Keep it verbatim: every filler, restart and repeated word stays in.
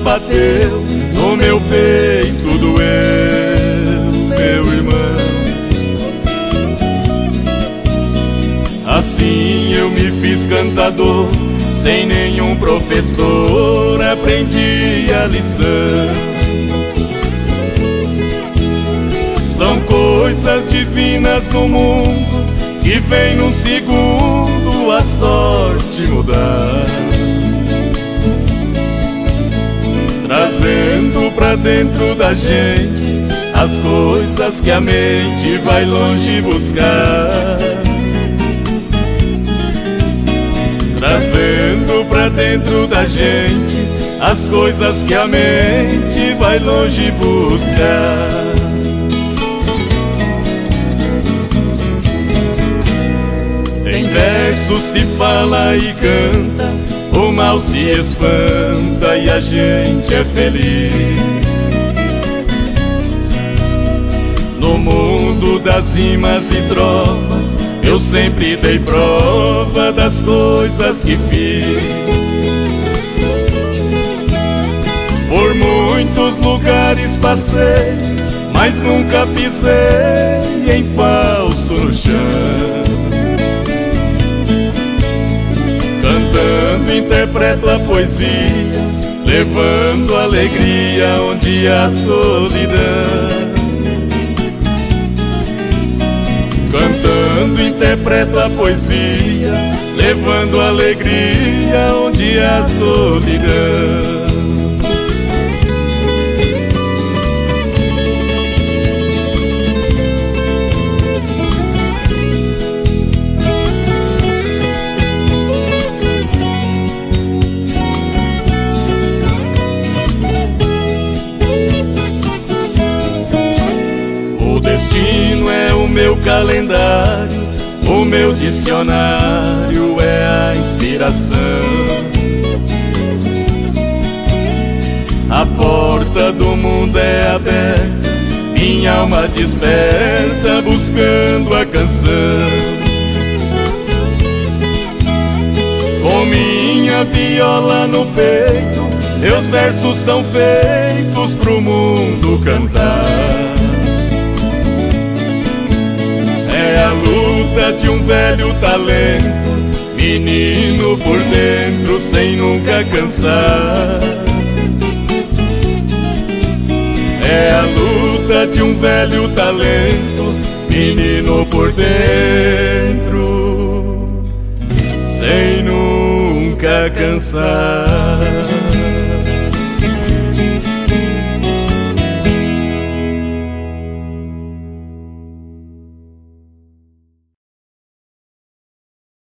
bateu no meu peito, doeu, meu irmão. Assim eu me fiz cantador, sem nenhum professor aprendi a lição. São coisas divinas no mundo que vem num segundo a sorte mudar, trazendo pra dentro da gente as coisas que a mente vai longe buscar, trazendo pra dentro da gente as coisas que a mente vai longe buscar. Tem versos que fala e canta, o mal se espanta e a gente é feliz. No mundo das rimas e trovas, eu sempre dei prova das coisas que fiz. Por muitos lugares passei, mas nunca pisei em falso no chão. Cantando interpreto a poesia, levando alegria onde há solidão. Cantando interpreto a poesia, levando alegria onde há solidão. O destino é o meu calendário, o meu dicionário é a inspiração. A porta do mundo é aberta, minha alma desperta buscando a canção. Com minha viola no peito, meus versos são feitos pro mundo cantar. É a luta de um velho talento, menino por dentro sem nunca cansar. É a luta de um velho talento, menino por dentro sem nunca cansar.